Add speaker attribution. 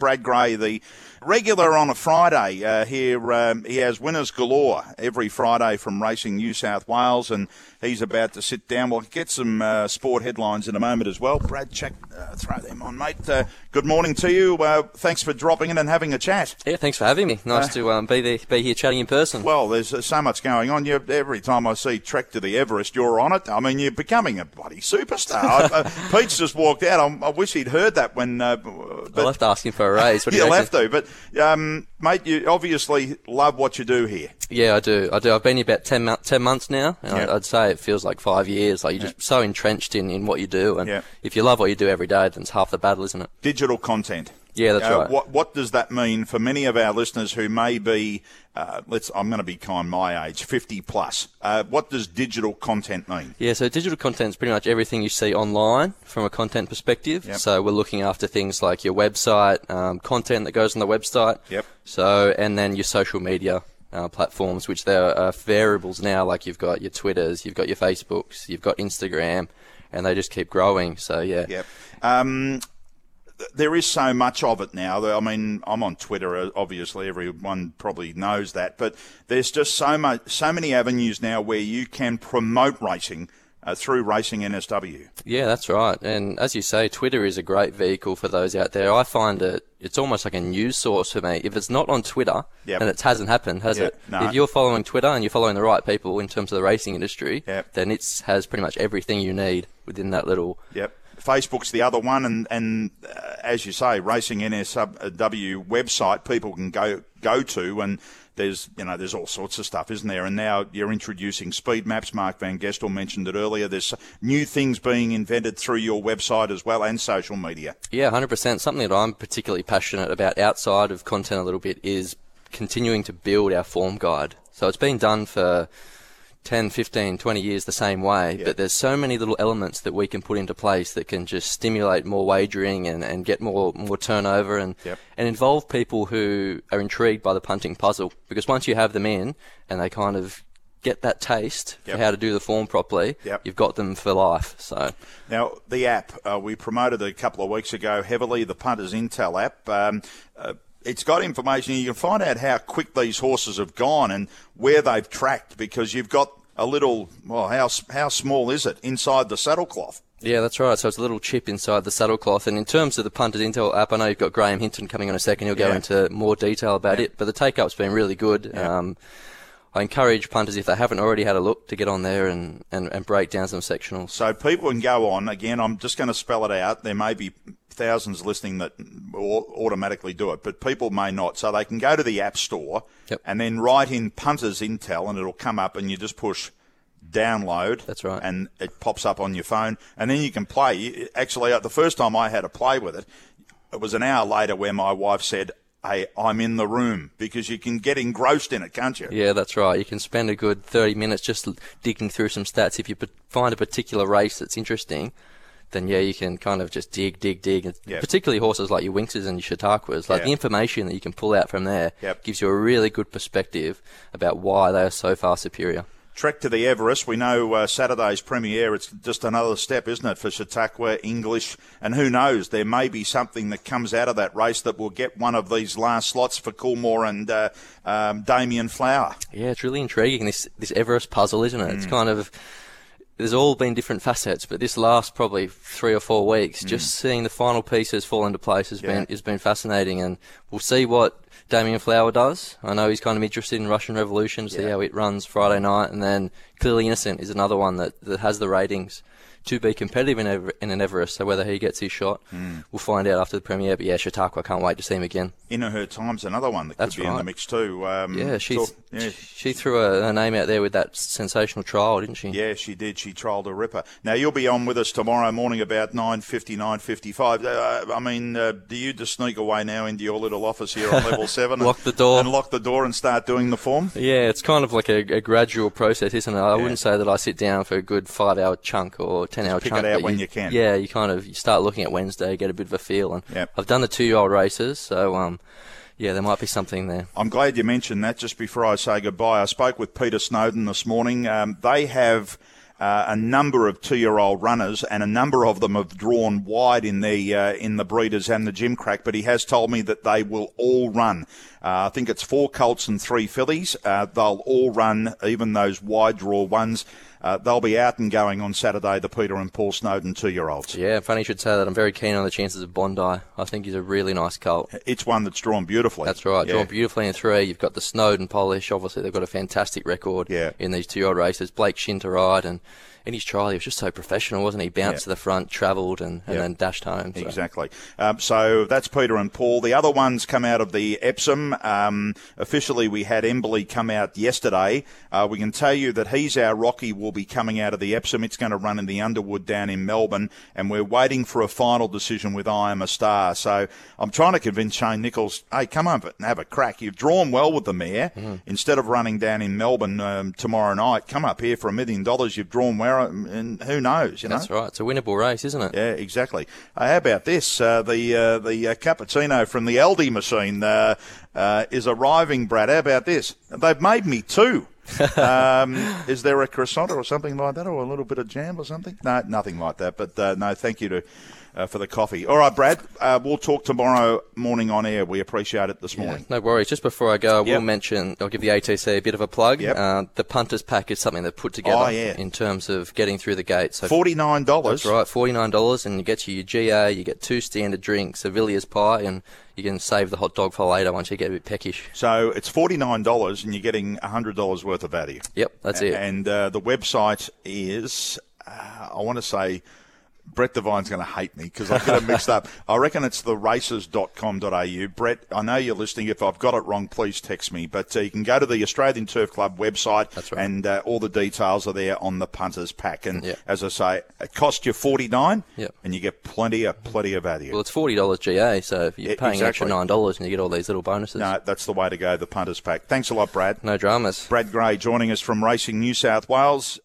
Speaker 1: Brad Gray, the regular on a Friday here. He has winners galore every Friday from Racing New South Wales, and he's about to sit down. We'll get some sport headlines in a moment as well. Brad, throw them on, mate. Good morning to you. Thanks for dropping in and having a chat.
Speaker 2: Yeah, thanks for having me. Nice to be here chatting in person.
Speaker 1: Well, there's so much going on. Every time I see Trek to the Everest, you're on it. I mean, you're becoming a bloody superstar. Pete's just walked out. I wish he'd heard that when...
Speaker 2: I'll have to ask him for a raise.
Speaker 1: You'll have to, but mate, you obviously love what you do here.
Speaker 2: Yeah, I do. I've been here about 10 months now, and
Speaker 1: Yep.
Speaker 2: I'd say it feels like 5 years. Like, you're just so entrenched in what you do, and
Speaker 1: Yep.
Speaker 2: if you love what you do every day, then it's half the battle, isn't it?
Speaker 1: Digital content.
Speaker 2: Yeah, that's right.
Speaker 1: What does that mean for many of our listeners who may be, I'm going to be kind my age, 50 plus? What does digital content mean?
Speaker 2: Yeah, so digital content is pretty much everything you see online from a content perspective.
Speaker 1: Yep.
Speaker 2: So we're looking after things like your website, content that goes on the website.
Speaker 1: Yep.
Speaker 2: So, and then your social media platforms, which there are variables now, like you've got your Twitters, you've got your Facebooks, you've got Instagram, and they just keep growing. So, yeah.
Speaker 1: Yep. There is so much of it now. I mean, I'm on Twitter, obviously, everyone probably knows that, but there's just so many avenues now where you can promote racing through Racing NSW.
Speaker 2: Yeah, that's right. And as you say, Twitter is a great vehicle for those out there. I find it's almost like a news source for me. If it's not on Twitter,
Speaker 1: Yep.
Speaker 2: and it hasn't happened, has
Speaker 1: Yep.
Speaker 2: it?
Speaker 1: No.
Speaker 2: If you're following Twitter and you're following the right people in terms of the racing industry,
Speaker 1: Yep.
Speaker 2: then it has pretty much everything you need within that little...
Speaker 1: Yep. Facebook's the other one, and as you say, Racing NSW website people can go to, and there's all sorts of stuff, isn't there? And now you're introducing speed maps. Mark Van Gestel mentioned it earlier. There's new things being invented through your website as well, and social media.
Speaker 2: Yeah, 100%. Something that I'm particularly passionate about outside of content a little bit is continuing to build our form guide. So it's been done for 10, 15, 20 years the same way,
Speaker 1: Yep.
Speaker 2: but there's so many little elements that we can put into place that can just stimulate more wagering and get more turnover and
Speaker 1: Yep.
Speaker 2: and involve people who are intrigued by the punting puzzle. Because once you have them in and they kind of get that taste
Speaker 1: Yep.
Speaker 2: for how to do the form properly,
Speaker 1: Yep.
Speaker 2: you've got them for life. So
Speaker 1: Now, the app, we promoted a couple of weeks ago heavily, the Punters Intel app. It's got information. You can find out how quick these horses have gone and where they've tracked, because you've got a little, well, how small is it inside the saddle cloth?
Speaker 2: yeah, that's right. So it's a little chip inside the saddle cloth. And in terms of the Punters Intel app, I know you've got Graham Hinton coming on a second. He'll go
Speaker 1: Yeah.
Speaker 2: into more detail about
Speaker 1: Yeah.
Speaker 2: it. But the take-up's been really good.
Speaker 1: Yeah.
Speaker 2: I encourage punters, if they haven't already had a look, to get on there and break down some sectionals.
Speaker 1: So people can go on. Again, I'm just going to spell it out. There may be thousands listening that automatically do it, but people may not. So they can go to the App Store
Speaker 2: Yep.
Speaker 1: and then write in Punters Intel, and it'll come up, and you just push download.
Speaker 2: That's right.
Speaker 1: And it pops up on your phone, and then you can play. Actually, the first time I had to play with it, it was an hour later where my wife said, "Hey, I'm in the room," because you can get engrossed in it, can't you?
Speaker 2: Yeah, that's right. You can spend a good 30 minutes just digging through some stats. If you find a particular race that's interesting, then yeah, you can kind of just dig. And
Speaker 1: Yep.
Speaker 2: particularly horses like your Winxes and your Chautauquas, like
Speaker 1: Yeah.
Speaker 2: the information that you can pull out from there
Speaker 1: Yep.
Speaker 2: gives you a really good perspective about why they are so far superior.
Speaker 1: Trek to the Everest. We know Saturday's premiere, it's just another step, isn't it, for Chautauqua, English, and who knows, there may be something that comes out of that race that will get one of these last slots for Coolmore and Damien Flower.
Speaker 2: Yeah, it's really intriguing, this Everest puzzle, isn't it? It's kind of... There's all been different facets, but this last probably 3 or 4 weeks, just seeing the final pieces fall into place has been fascinating, and we'll see what Damien Flower does. I know he's kind of interested in Russian Revolution, see how it runs Friday night, and then Clearly Innocent is another one that has the ratings to be competitive in an Everest, so whether he gets his shot, we'll find out after the premiere. But yeah, Chautauqua, I can't wait to see him again.
Speaker 1: In Her Time's another one that could be in the mix too.
Speaker 2: She threw her name out there with that sensational trial, didn't she?
Speaker 1: Yeah, she did. She trialled a ripper. Now, you'll be on with us tomorrow morning about 9:50, 9:55. Do you just sneak away now into your little office here on level 7?
Speaker 2: Lock the door.
Speaker 1: And lock the door and start doing the form?
Speaker 2: Yeah, it's kind of like a gradual process, isn't it? I wouldn't say that I sit down for a good 5-hour chunk or 10-hour
Speaker 1: pick
Speaker 2: chunk.
Speaker 1: it out when you can.
Speaker 2: Yeah, you start looking at Wednesday, get a bit of a feel. And
Speaker 1: Yep.
Speaker 2: I've done the 2-year-old races, so yeah, there might be something there.
Speaker 1: I'm glad you mentioned that just before I say goodbye. I spoke with Peter Snowden this morning. They have a number of 2-year-old runners, and a number of them have drawn wide in the breeders and the Gimcrack, but he has told me that they will all run. I think it's 4 colts and 3 fillies. They'll all run, even those wide draw ones. They'll be out and going on Saturday, the Peter and Paul Snowden 2-year-olds.
Speaker 2: Yeah, funny you should say that. I'm very keen on the chances of Bondi. I think he's a really nice colt.
Speaker 1: It's one that's drawn beautifully.
Speaker 2: That's right, drawn beautifully in 3. You've got the Snowden polish. Obviously, they've got a fantastic record in these 2-year-old races. Blake Shin to ride, and in his trial, he was just so professional, wasn't he? Bounced to the front, travelled, and then dashed home. So.
Speaker 1: Exactly. So that's Peter and Paul. The other ones come out of the Epsom. Officially, we had Embley come out yesterday. We can tell you that He's Our Rocky will be coming out of the Epsom. It's going to run in the Underwood down in Melbourne, and we're waiting for a final decision with I Am a Star. So I'm trying to convince Shane Nichols, hey, come up and have a crack. You've drawn well with the mare. Instead of running down in Melbourne tomorrow night, come up here for $1 million. You've drawn well. And who knows, you know?
Speaker 2: That's right. It's a winnable race, isn't it?
Speaker 1: Yeah, exactly. How about this? The cappuccino from the Aldi machine is arriving, Brad. How about this? They've made me 2. Is there a croissant or something like that, or a little bit of jam or something? No, nothing like that. But no, thank you for the coffee. All right, Brad, we'll talk tomorrow morning on air. We appreciate it this morning.
Speaker 2: No worries. Just before I go, I will mention, I'll give the ATC a bit of a plug. The Punters Pack is something they've put together in terms of getting through the gate. So
Speaker 1: $49.
Speaker 2: That's right, $49, and you get your GA, you get 2 standard drinks, a Villiers pie, and you can save the hot dog for later once you get a bit peckish. So
Speaker 1: it's $49 and you're getting $100 worth of value.
Speaker 2: Yep, that's it.
Speaker 1: And the website is, I want to say, Brett Devine's going to hate me because I've got it mixed up. I reckon it's theraces.com.au. Brett, I know you're listening. If I've got it wrong, please text me. But you can go to the Australian Turf Club website.
Speaker 2: That's right.
Speaker 1: And all the details are there on the Punters Pack. And as I say, it costs you $49 and you get plenty of value.
Speaker 2: Well, it's $40 GA, so if you're paying an extra $9 and you get all these little bonuses.
Speaker 1: No, that's the way to go, the Punters Pack. Thanks a lot, Brad.
Speaker 2: No dramas.
Speaker 1: Brad Gray joining us from Racing New South Wales.